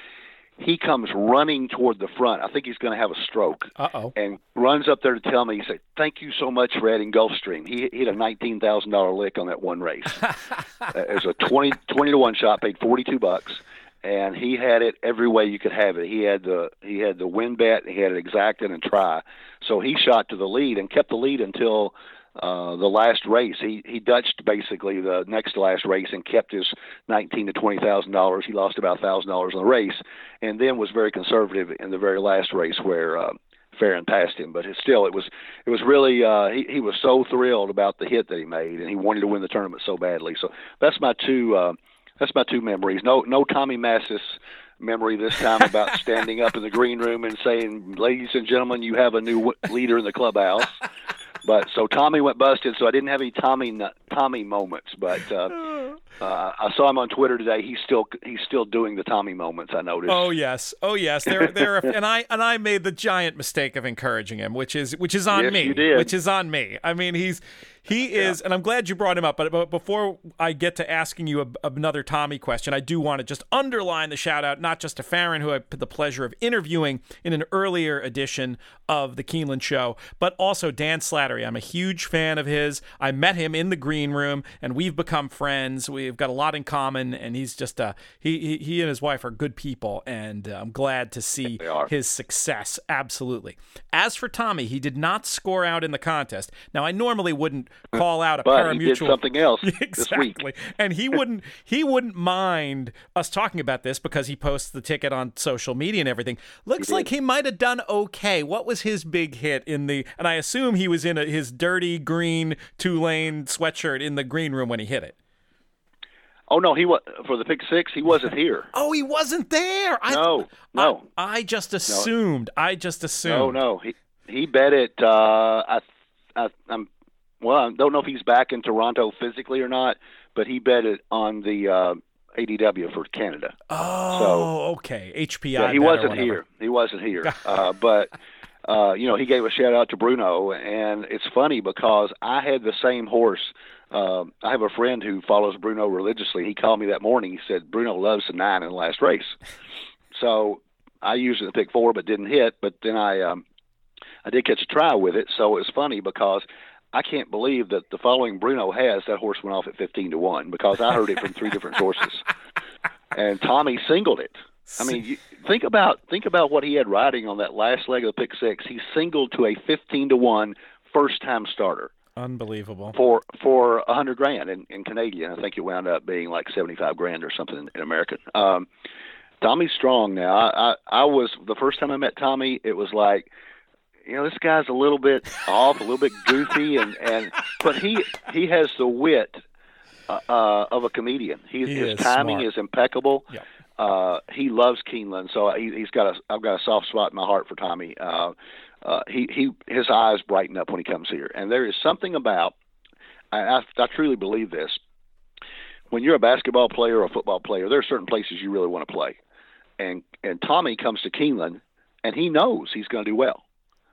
[SPEAKER 4] he comes running toward the front. I think he's going to have a stroke.
[SPEAKER 1] Uh-oh.
[SPEAKER 4] And runs up there to tell me, he said, thank you so much for adding Gulfstream. He hit a nineteen thousand dollars lick on that one race. uh, it was a twenty, twenty to one shot, paid forty-two bucks. and he had it every way you could have it. He had the he had the win bet, he had it exacted and try. So he shot to the lead and kept the lead until uh, the last race. He he Dutched basically the next to last race and kept his nineteen to twenty thousand dollars. He lost about a thousand dollars in the race, and then was very conservative in the very last race where uh, Farron passed him. But it still, it was it was really uh, he he was so thrilled about the hit that he made, and he wanted to win the tournament so badly. So that's my two. Uh, That's my two memories. No, no Tommy Massis memory this time about standing up in the green room and saying, "Ladies and gentlemen, you have a new w- leader in the clubhouse." But so Tommy went busted, so I didn't have any Tommy Tommy moments. But uh, uh, I saw him on Twitter today. He's still he's still doing the Tommy moments. I noticed.
[SPEAKER 1] Oh yes, oh yes. There there and I and I made the giant mistake of encouraging him, which is which is on
[SPEAKER 4] yes,
[SPEAKER 1] me.
[SPEAKER 4] You did.
[SPEAKER 1] Which is on me. I mean, he's. He is, yeah. And I'm glad you brought him up, but, but before I get to asking you a, another Tommy question, I do want to just underline the shout-out, not just to Farron, who I had the pleasure of interviewing in an earlier edition of the Keeneland Show, but also Dan Slattery. I'm a huge fan of his. I met him in the green room, and we've become friends. We've got a lot in common, and he's just a, he, he, he and his wife are good people, and I'm glad to see his success, absolutely. As for Tommy, he did not score out in the contest. Now, I normally wouldn't call out a
[SPEAKER 4] but
[SPEAKER 1] pari
[SPEAKER 4] he
[SPEAKER 1] mutuel.
[SPEAKER 4] did something else
[SPEAKER 1] exactly.
[SPEAKER 4] this week.
[SPEAKER 1] And he wouldn't he wouldn't mind us talking about this because he posts the ticket on social media and everything. Looks he like he might have done okay. What was his big hit in the, and I assume he was in a, his dirty green Tulane sweatshirt in the green room when he hit it.
[SPEAKER 4] Oh no, he was for the pick six. He wasn't here.
[SPEAKER 1] Oh, he wasn't there. I,
[SPEAKER 4] no, no.
[SPEAKER 1] I, I just assumed. No. I just assumed.
[SPEAKER 4] No, no. He he bet it. Uh, I, I, I'm. Well, I don't know if he's back in Toronto physically or not, but he bet it on the uh, A D W for Canada.
[SPEAKER 1] Oh,
[SPEAKER 4] so,
[SPEAKER 1] okay. H P I.
[SPEAKER 4] Yeah, he wasn't here. He wasn't here. uh, but uh, you know, he gave a shout out to Bruno, and it's funny because I had the same horse. Uh, I have a friend who follows Bruno religiously. He called me that morning. He said Bruno loves the nine in the last race. So I used it to pick four, but didn't hit. But then I, um, I did catch a try with it. So it was funny because I can't believe that the following Bruno has, that horse went off at fifteen to one because I heard it from three different sources. And Tommy singled it. I mean, you, think about think about what he had riding on that last leg of the pick six. He singled to a fifteen to one first-time starter.
[SPEAKER 1] Unbelievable.
[SPEAKER 4] For for a hundred grand in, in Canadian. I think it wound up being like seventy-five grand or something in, in American. Um, Tommy's strong now. I, I, I was, the first time I met Tommy, it was like, you know, this guy's a little bit off, a little bit goofy, and, and but he he has the wit uh, uh, of a comedian. He,
[SPEAKER 1] he
[SPEAKER 4] his
[SPEAKER 1] is
[SPEAKER 4] timing
[SPEAKER 1] smart.
[SPEAKER 4] is impeccable.
[SPEAKER 1] Yep.
[SPEAKER 4] Uh, he loves Keeneland, so he, he's got a I've got a soft spot in my heart for Tommy. Uh, uh, he he his eyes brighten up when he comes here, and there is something about I, I, I truly believe this. When you're a basketball player or a football player, there are certain places you really want to play, and and Tommy comes to Keeneland, and he knows he's going to do well.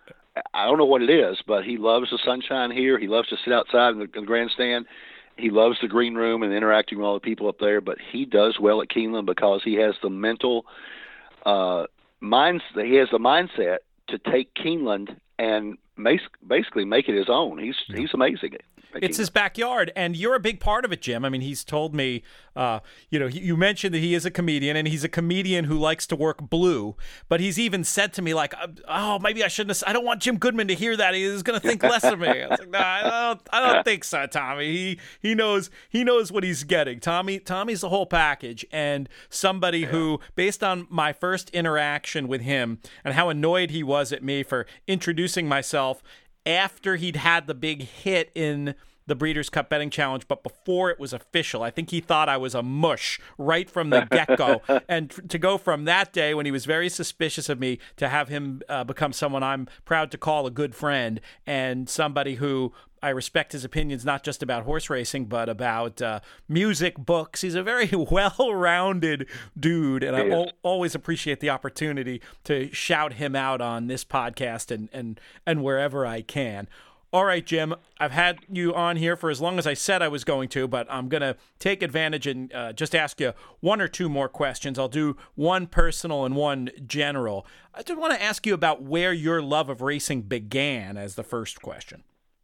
[SPEAKER 4] I don't know what it is, but he loves the sunshine here. He loves to sit outside in the, in the grandstand. He loves the green room and interacting with all the people up there, but he does well at Keeneland because he has the mental uh, minds. He has the mindset to take Keeneland and basically make it his own. He's he's amazing.
[SPEAKER 1] It's his backyard, and you're a big part of it, Jim. I mean, he's told me, uh, you know, he, you mentioned that he is a comedian, and he's a comedian who likes to work blue, but he's even said to me, like, oh, maybe I shouldn't have, I don't want Jim Goodman to hear that. He's going to think less of me. I was like, nah, I don't, I don't think so, Tommy. He he knows he knows what he's getting. Tommy Tommy's the whole package, and somebody yeah. who, based on my first interaction with him and how annoyed he was at me for introducing myself after he'd had the big hit in the Breeders' Cup Betting Challenge, but before it was official. I think he thought I was a mush right from the get-go. And to go from that day when he was very suspicious of me to have him uh, become someone I'm proud to call a good friend and somebody who I respect his opinions, not just about horse racing, but about uh, music, books. He's a very well-rounded dude, and I al- always appreciate the opportunity to shout him out on this podcast and, and, and wherever I can. All right, Jim, I've had you on here for as long as I said I was going to, but I'm going to take advantage and uh, just ask you one or two more questions. I'll do one personal and one general. I just want to ask you about where your love of racing began as the first question.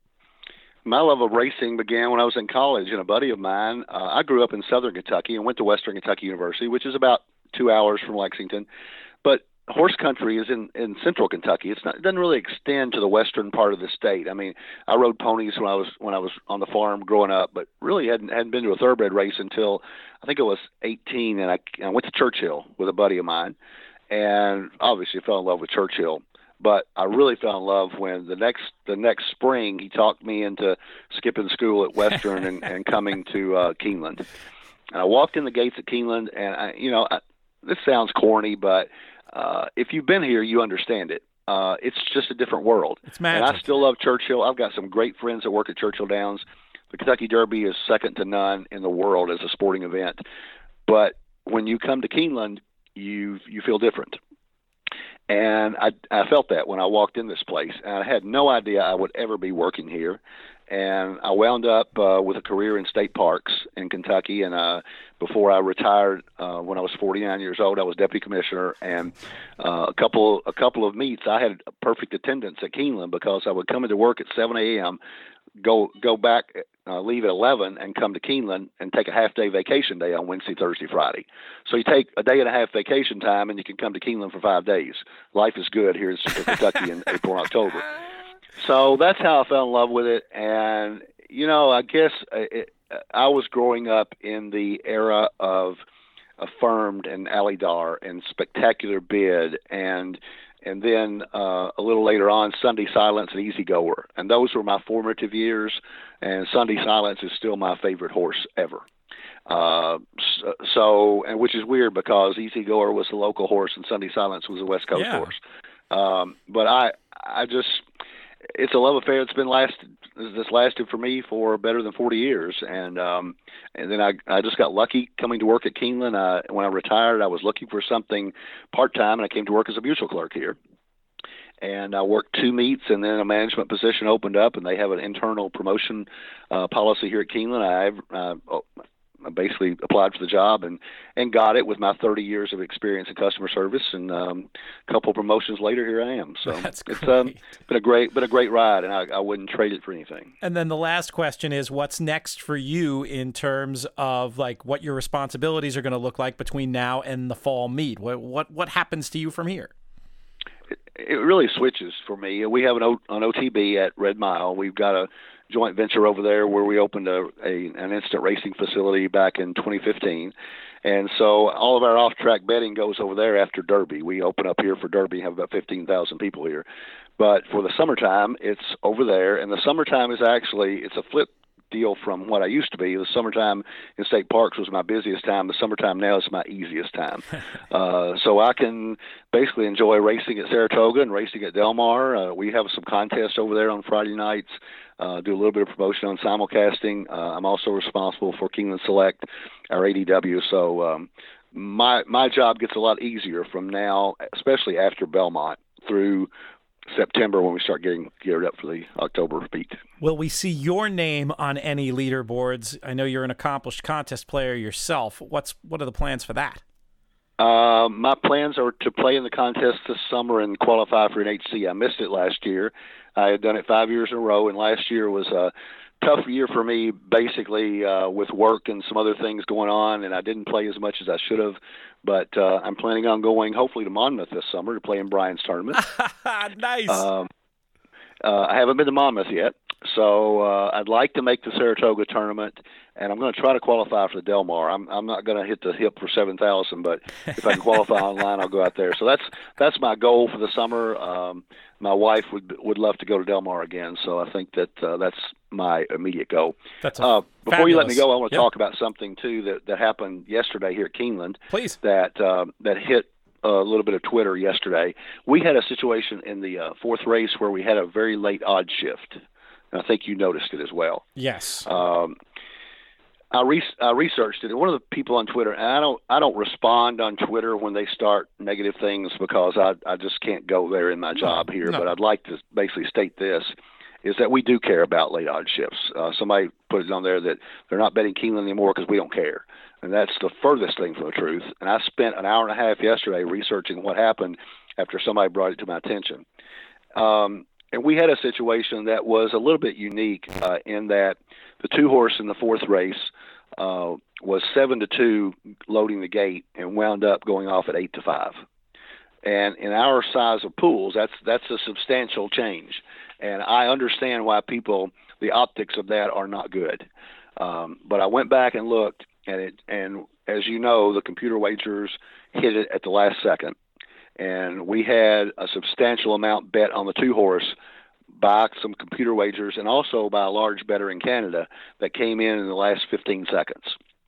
[SPEAKER 4] My love of racing began when I was in college, and a buddy of mine, uh, I grew up in southern Kentucky and went to Western Kentucky University, which is about two hours from Lexington. But horse country is in, in central Kentucky. It's not, it doesn't really extend to the western part of the state. I mean, I rode ponies when I was when I was on the farm growing up, but really hadn't hadn't been to a thoroughbred race until I think I was eighteen, and I, I went to Churchill with a buddy of mine, and obviously fell in love with Churchill. But I really fell in love when the next the next spring he talked me into skipping school at Western and, and coming to uh, Keeneland. And I walked in the gates at Keeneland, and I, you know, I, this sounds corny, but uh, if you've been here, you understand it. Uh, it's just a different world.
[SPEAKER 1] It's magic.
[SPEAKER 4] And I still love Churchill. I've got some great friends that work at Churchill Downs. The Kentucky Derby is second to none in the world as a sporting event. But when you come to Keeneland, you you feel different. And I, I felt that when I walked in this place. And I had no idea I would ever be working here. And I wound up uh, with a career in state parks in Kentucky. And uh, before I retired, uh, when I was forty-nine years old, I was deputy commissioner. And uh, a couple a couple of meets, I had a perfect attendance at Keeneland because I would come into work at seven a.m., go go back, uh, leave at eleven, and come to Keeneland and take a half-day vacation day on Wednesday, Thursday, Friday. So you take a day and a half vacation time, and you can come to Keeneland for five days. Life is good here in Kentucky in April and October. So that's how I fell in love with it. And, you know, I guess it, I was growing up in the era of Affirmed and Alydar and Spectacular Bid and and then uh, a little later on, Sunday Silence and Easy Goer. And those were my formative years, and Sunday Silence is still my favorite horse ever. Uh, so, and which is weird because Easy Goer was the local horse and Sunday Silence was a West Coast
[SPEAKER 1] yeah.
[SPEAKER 4] horse. Um, but I, I just, it's a love affair that's been lasted, that's lasted for me for better than forty years. And, um, and then I, I just got lucky coming to work at Keeneland. Uh, when I retired, I was looking for something part-time, and I came to work as a mutual clerk here. And I worked two meets, and then a management position opened up, and they have an internal promotion uh, policy here at Keeneland. I, uh, I basically applied for the job and, and got it with my thirty years of experience in customer service, and um, a couple of promotions later, here I am. So
[SPEAKER 1] That's
[SPEAKER 4] it's
[SPEAKER 1] great.
[SPEAKER 4] um, been a great, been a great ride, and I, I wouldn't trade it for anything.
[SPEAKER 1] And then the last question is, what's next for you in terms of like what your responsibilities are going to look like between now and the fall meet? What what what happens to you from here?
[SPEAKER 4] It, it really switches for me. We have an, o, an O T B at Red Mile. We've got a joint venture over there where we opened a, a an instant racing facility back in twenty fifteen. And so all of our off-track betting goes over there after Derby. We open up here for Derby, have about fifteen thousand people here. But for the summertime, it's over there. And the summertime is actually, it's a flip deal from what I used to be. The summertime in state parks was my busiest time. The summertime now is my easiest time. uh, so I can basically enjoy racing at Saratoga and racing at Del Mar. Uh, we have some contests over there on Friday nights. Uh, do a little bit of promotion on simulcasting. Uh, I'm also responsible for Keeneland Select, our A D W. So um, my my job gets a lot easier from now, especially after Belmont, through September when we start getting geared up for the October beat.
[SPEAKER 1] Will we see your name on any leaderboards? I know you're an accomplished contest player yourself. What's what are the plans for that?
[SPEAKER 4] Uh, my plans are to play in the contest this summer and qualify for an H C. I missed it last year. I had done it five years in a row, and last year was a tough year for me, basically uh, with work and some other things going on, and I didn't play as much as I should have. But uh, I'm planning on going, hopefully, to Monmouth this summer to play in Brian's tournament.
[SPEAKER 1] Nice.
[SPEAKER 4] Um, uh, I haven't been to Monmouth yet, so uh, I'd like to make the Saratoga tournament, and I'm going to try to qualify for the Del Mar. I'm I'm not going to hit the hip for seven thousand, but if I can qualify online, I'll go out there. So that's that's my goal for the summer. Um, my wife would would love to go to Del Mar again, so I think that uh, that's my immediate goal.
[SPEAKER 1] That's
[SPEAKER 4] uh, before
[SPEAKER 1] fabulous.
[SPEAKER 4] You let me go, I want to
[SPEAKER 1] yep.
[SPEAKER 4] talk about something too that, that happened yesterday here at Keeneland.
[SPEAKER 1] Please.
[SPEAKER 4] That uh, that hit a little bit of Twitter yesterday. We had a situation in the uh, fourth race where we had a very late odd shift. And I think you noticed it as well.
[SPEAKER 1] Yes.
[SPEAKER 4] Um, I, re- I researched it. One of the people on Twitter, and I don't I don't respond on Twitter when they start negative things because I I just can't go there in my job here.
[SPEAKER 1] no.
[SPEAKER 4] But I'd like to basically state this, is that we do care about late odd shifts. Uh, somebody put it on there that they're not betting Keeneland anymore because we don't care. And that's the furthest thing from the truth. And I spent an hour and a half yesterday researching what happened after somebody brought it to my attention. Um, and we had a situation that was a little bit unique uh, in that the two horse in the fourth race, uh, was seven to two loading the gate and wound up going off at eight to five. And in our size of pools, that's that's a substantial change. And I understand why people, the optics of that are not good. Um, but I went back and looked, and it, and as you know, the computer wagers hit it at the last second. And we had a substantial amount bet on the two horse by some computer wagers and also by a large bettor in Canada that came in in the last fifteen seconds.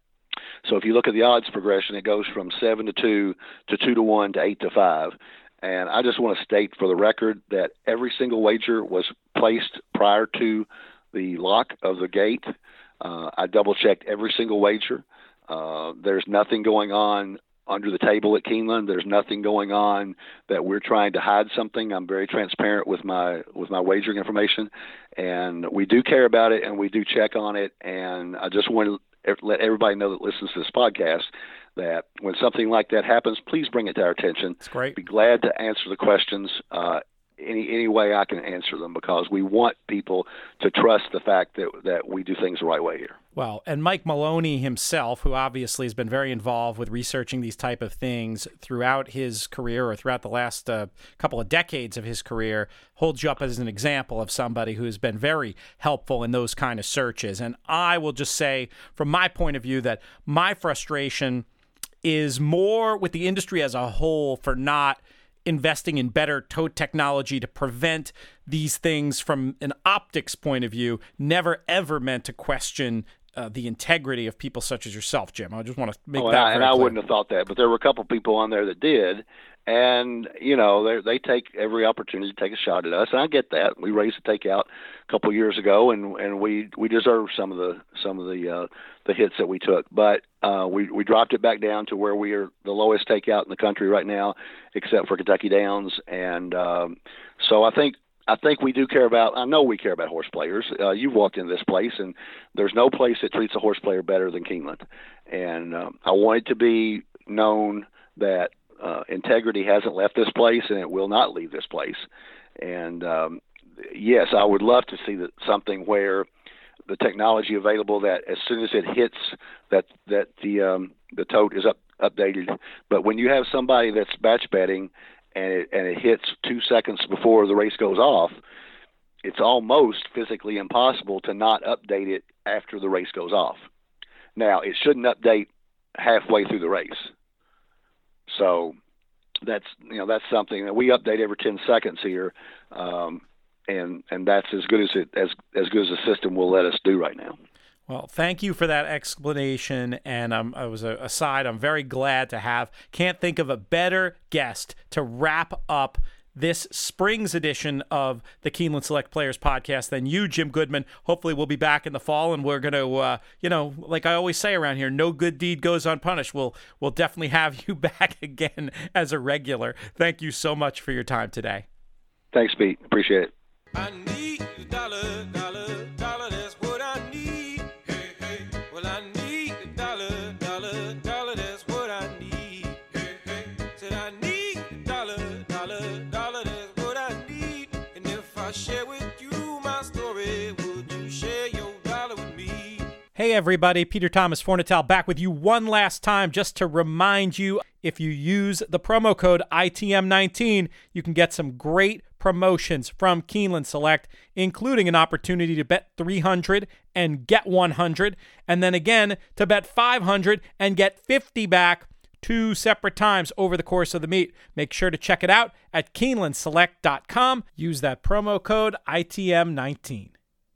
[SPEAKER 4] So if you look at the odds progression, it goes from seven to two to two to one to eight to five. And I just want to state for the record that every single wager was placed prior to the lock of the gate. Uh, I double checked every single wager. Uh, there's nothing going on under the table at Keeneland. There's nothing going on that we're trying to hide something. I'm very transparent with my with my wagering information, and we do care about it and we do check on it. And I just want to let everybody know that listens to this podcast that when something like that happens, please bring it to our attention.
[SPEAKER 1] It's great.
[SPEAKER 4] Be glad to answer the questions uh, any any way I can answer them, because we want people to trust the fact that that we do things the right way here.
[SPEAKER 1] Well, and Mike Maloney himself, who obviously has been very involved with researching these type of things throughout his career or throughout the last uh, couple of decades of his career, holds you up as an example of somebody who has been very helpful in those kind of searches. And I will just say, from my point of view, that my frustration is more with the industry as a whole for not investing in better tote technology to prevent these things from an optics point of view, never ever meant to question uh, the integrity of people such as yourself, Jim. I just want to make
[SPEAKER 4] oh,
[SPEAKER 1] that
[SPEAKER 4] and I,
[SPEAKER 1] very
[SPEAKER 4] and I
[SPEAKER 1] clear.
[SPEAKER 4] wouldn't have thought that, but there were a couple people on there that did, and you know they they take every opportunity to take a shot at us, and I get that. We raised the takeout a couple of years ago, and and we we deserve some of the some of the uh, the hits that we took, but uh, we we dropped it back down to where we are the lowest takeout in the country right now, except for Kentucky Downs, and um, so I think. I think we do care about, I know we care about horse players. Uh, you've walked into this place, and there's no place that treats a horse player better than Keeneland. And um, I want it to be known that uh, integrity hasn't left this place, and it will not leave this place. And, um, yes, I would love to see that something where the technology available that as soon as it hits that that the um, the tote is up, updated. But when you have somebody that's batch betting, and it, and it hits two seconds before the race goes off, it's almost physically impossible to not update it after the race goes off. Now, it shouldn't update halfway through the race. So that's you know that's something that we update every ten seconds here, um, and and that's as good as it as as good as the system will let us do right now.
[SPEAKER 1] Well, thank you for that explanation, and um, I was a, aside. I'm very glad to have. Can't think of a better guest to wrap up this spring's edition of the Keeneland Select Players podcast than you, Jim Goodman. Hopefully, we'll be back in the fall, and we're going to, uh, you know, like I always say around here, no good deed goes unpunished. We'll we'll definitely have you back again as a regular. Thank you so much for your time today.
[SPEAKER 4] Thanks, Pete. Appreciate it.
[SPEAKER 5] I need a dollar, dollar, dollar. That's what I need. Well, I need a dollar, dollar, dollar, that's what I need. Hey, hey. Said I need a dollar, dollar, dollar, that's what I need. And if I share with you my story, would you share your dollar with me?
[SPEAKER 1] Hey everybody, Peter Thomas Fornatale back with you one last time just to remind you, if you use the promo code I T M nineteen, you can get some great promotions from Keeneland Select, including an opportunity to bet three hundred and get one hundred, and then again to bet five hundred and get fifty back two separate times over the course of the meet. Make sure to check it out at Keeneland Select dot com. Use that promo code I T M nineteen.